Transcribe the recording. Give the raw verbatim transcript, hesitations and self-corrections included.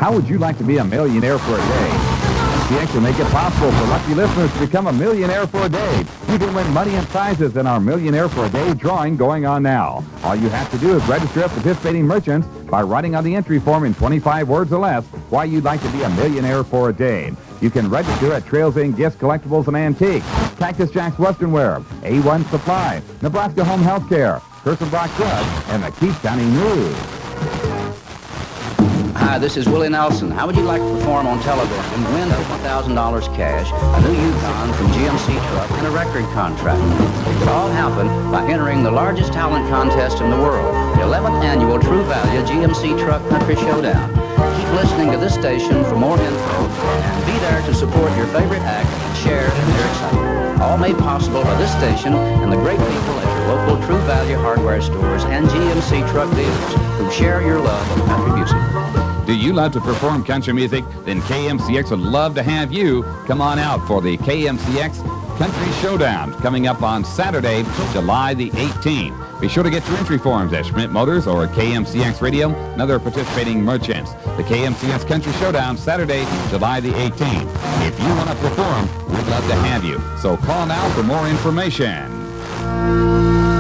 How would you like to be a millionaire for a day? M C X will make it possible for lucky listeners to become a millionaire for a day. You can win money and prizes in our Millionaire for a Day drawing going on now. All you have to do is register at participating merchants by writing on the entry form in twenty-five words or less why you'd like to be a millionaire for a day. You can register at Trails in Gifts, Collectibles, and Antiques, Cactus Jack's Western Wear, A one Supply, Nebraska Home Health Care, Kirstenbach Judge, and the Keith County News. Hi, this is Willie Nelson. How would you like to perform on television, win fifty thousand dollars cash, a new Yukon from G M C Truck, and a record contract? It could all happen by entering the largest talent contest in the world, the eleventh annual True Value G M C Truck Country Showdown. Keep listening to this station for more info, and be there to support your favorite act and share in their excitement. All made possible by this station and the great people at your local True Value hardware stores and G M C Truck dealers who share your love of country music. Do you love to perform country music? Then K M C X would love to have you. Come on out for the K M C X Country Showdown coming up on Saturday, July the eighteenth. Be sure to get your entry forms at Schmidt Motors or at K M C X Radio and other participating merchants. The K M C X Country Showdown, Saturday, July the eighteenth. If you want to perform, we'd love to have you. So call now for more information.